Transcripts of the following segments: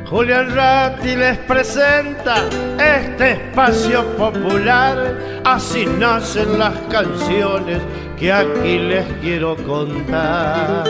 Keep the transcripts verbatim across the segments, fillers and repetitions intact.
Julián Ratti les presenta este espacio popular. Así nacen las canciones que aquí les quiero contar.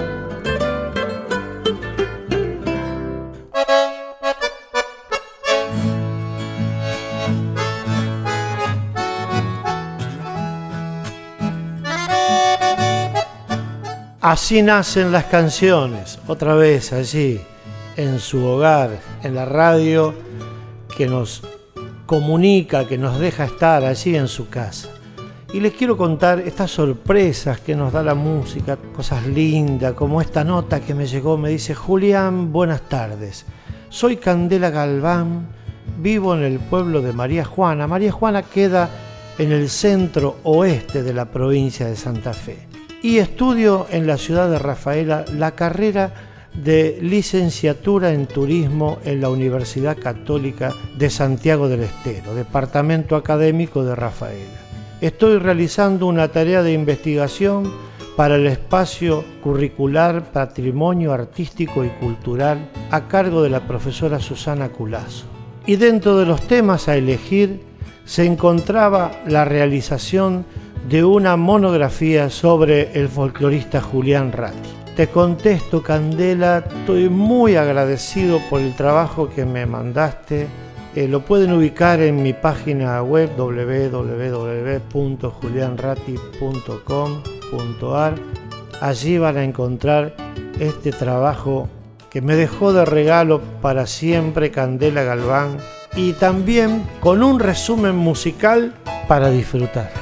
Así nacen las canciones, otra vez allí, en su hogar, en la radio que nos comunica, que nos deja estar allí en su casa. Y les quiero contar estas sorpresas que nos da la música, cosas lindas, como esta nota que me llegó, me dice: Julián, buenas tardes. Soy Candela Galván, vivo en el pueblo de María Juana. María Juana queda en el centro oeste de la provincia de Santa Fe. Y estudio en la ciudad de Rafaela la carrera de licenciatura en turismo en la Universidad Católica de Santiago del Estero, departamento académico de Rafaela. Estoy realizando una tarea de investigación para el espacio curricular Patrimonio Artístico y Cultural a cargo de la profesora Susana Culazo. Y dentro de los temas a elegir se encontraba la realización de una monografía sobre el folclorista Julián Ratti. Te contesto, Candela, estoy muy agradecido por el trabajo que me mandaste. Eh, lo pueden ubicar en mi página web doble u doble u doble u punto julian ratti punto com punto a r. Allí van a encontrar este trabajo que me dejó de regalo para siempre Candela Galván, y también con un resumen musical para disfrutar.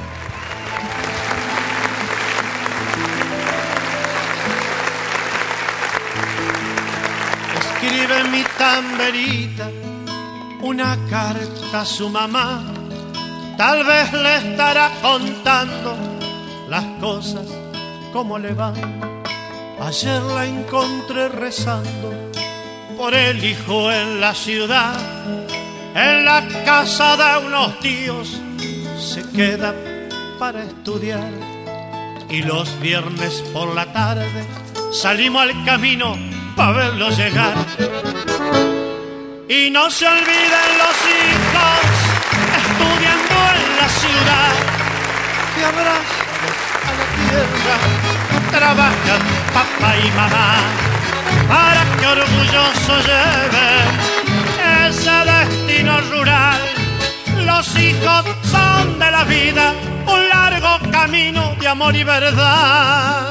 Escribe mi tamberita una carta a su mamá. Tal vez le estará contando las cosas como le van. Ayer la encontré rezando por el hijo en la ciudad. En la casa de unos tíos se queda para estudiar. Y los viernes por la tarde salimos al camino para verlo llegar. Y no se olviden los hijos estudiando en la ciudad, que abrazados a la tierra trabajan papá y mamá, para que orgulloso lleve ese destino rural. Los hijos son de la vida un largo camino de amor y verdad.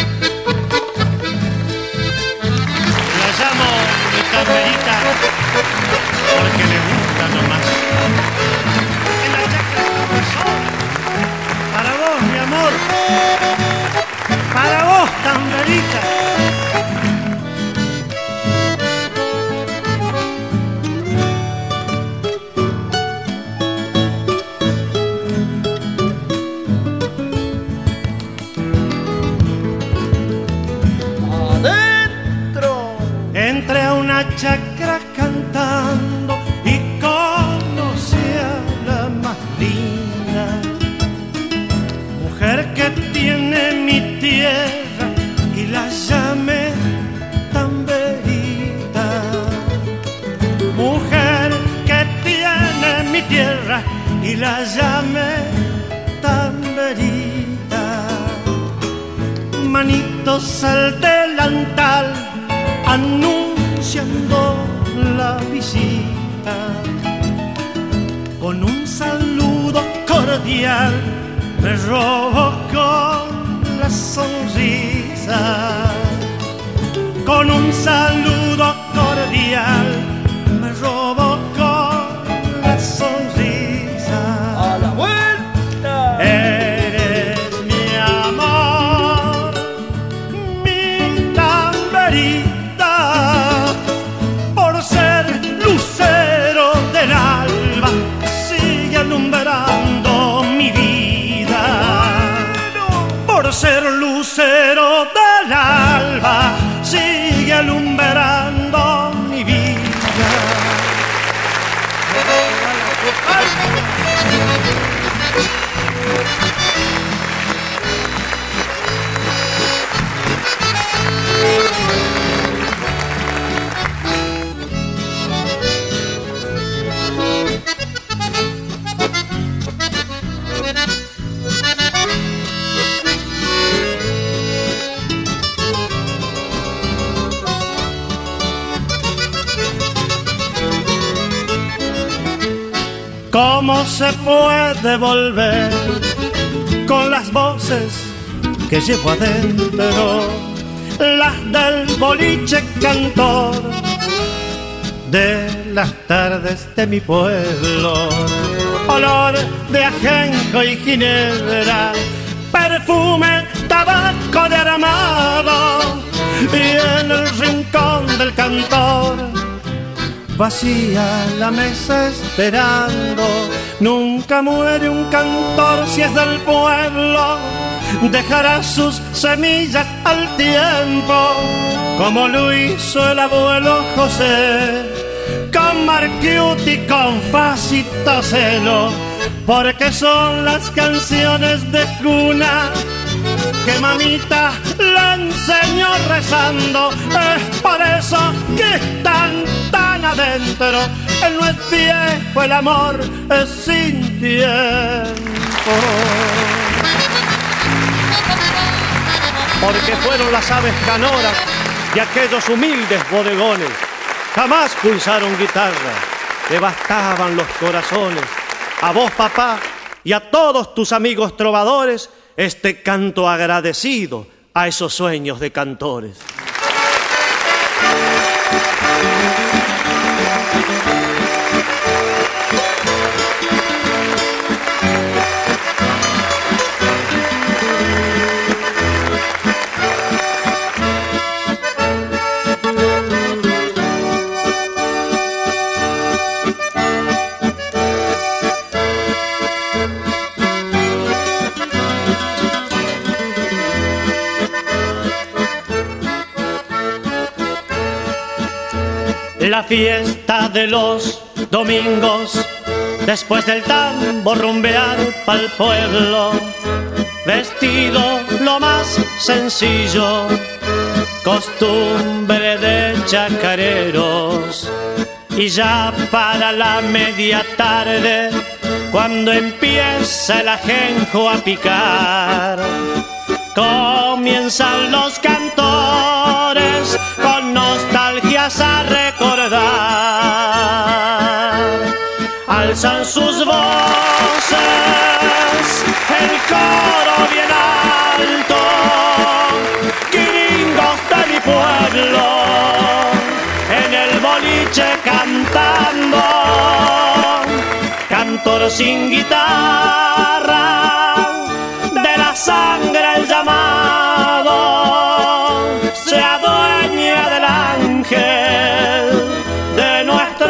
Llamo mi tamberita porque le gusta nomás. En la chacra corazón, para vos, mi amor, para vos, tamberita. Entré a una chacra cantando y conocí a la más linda mujer que tiene mi tierra, y la llamé tamberita. Mujer que tiene mi tierra y la llamé tamberita. Manitos al delantal anunciando la visita, con un saludo cordial me robo con la sonrisa. Con un saludo cordial me robo con la sonrisa. A la vuelta. Eres mi amor, mi tamberita, lucero del alba, sigue alumbrando mi vida. Por ser lucero del alba, sigue alumbrando mi vida. ¿Cómo se puede volver con las voces que llevo adentro? Las del boliche cantor de las tardes de mi pueblo. Olor de ajenjo y ginebra, perfume, tabaco derramado, y en el rincón del cantor vacía la mesa esperando. Nunca muere un cantor si es del pueblo, dejará sus semillas al tiempo, como lo hizo el abuelo José, con Marchiuti, con Facito Celo, porque son las canciones de cuna que mamita le enseñó rezando. Es por eso que están tan adentro. Él no es viejo, el amor es sin tiempo. Porque fueron las aves canoras de aquellos humildes bodegones. Jamás pulsaron guitarra, devastaban los corazones. A vos, papá, y a todos tus amigos trovadores, este canto agradecido a esos sueños de cantores. La fiesta de los domingos, después del tambo rumbear pa'l pueblo, vestido lo más sencillo, costumbre de chacareros. Y ya para la media tarde, cuando empieza el ajenjo a picar, comienzan los cantores con nostalgias a recordar. Alzan sus voces, el coro bien alto, gringos de mi pueblo, en el boliche cantando, cantor sin guitarra, de la sangre el llamado, se adueña del ángel de nuestro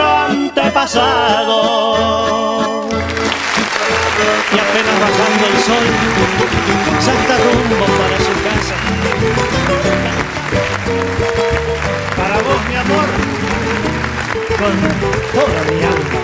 antepasado. Y apenas bajando el sol, salta rumbo para su casa. Para vos, mi amor, con toda mi alma.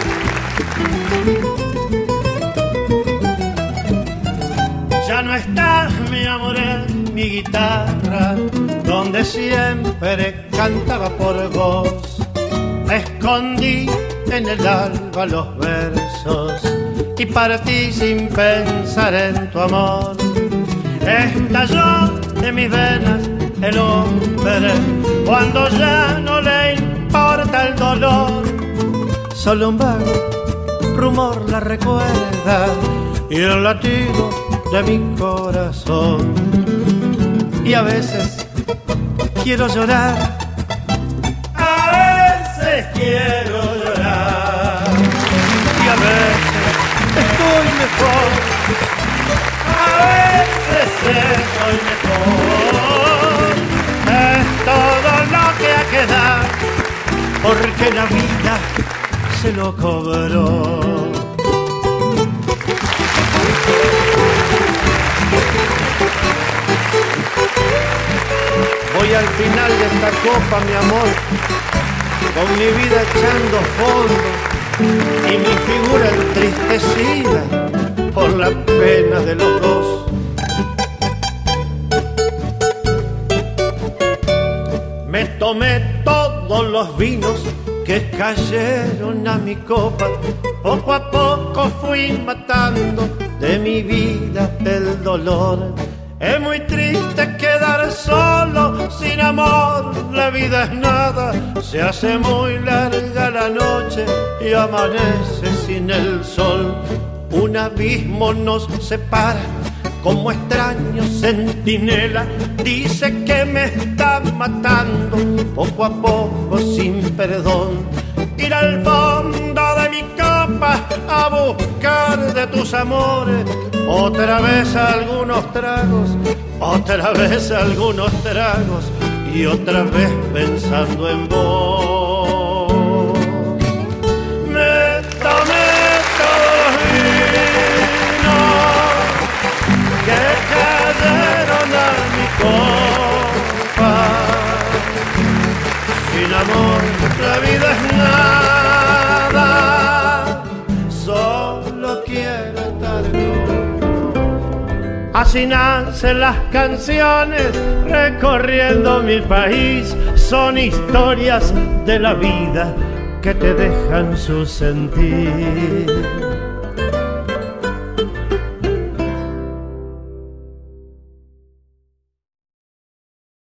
Ya no estás, mi amor, en mi guitarra, donde siempre cantaba por vos. Me escondí en el alba los versos y partí sin pensar en tu amor. Estalló de mis venas el hombre cuando ya no le importa el dolor. Solo un vago rumor la recuerda y el latido de mi corazón. Y a veces quiero llorar, a veces quiero llorar, y a veces estoy mejor, a veces estoy mejor. Es todo lo que ha quedado, porque la vida se lo cobró. Voy al final de esta copa, mi amor, con mi vida echando fondo y mi figura entristecida por la pena de los dos. Me tomé todos los vinos que cayeron a mi copa, poco a poco fui matando de mi vida el dolor. Es muy triste quedar solo, sin amor, la vida vida es nada, se hace muy larga la noche y amanece sin el sol. Un abismo nos separa como extraño centinela, dice que me está matando poco a poco sin perdón. Ir al fondo de mi copa a buscar de tus amores otra vez algunos tragos, otra vez algunos tragos y otra vez pensando en vos. Me tomé todos los vinos que cayeron a mi copa. Sin amor la vida es nada, solo quiero estar con. Así nacen las canciones recorriendo mi país, son historias de la vida que te dejan su sentir.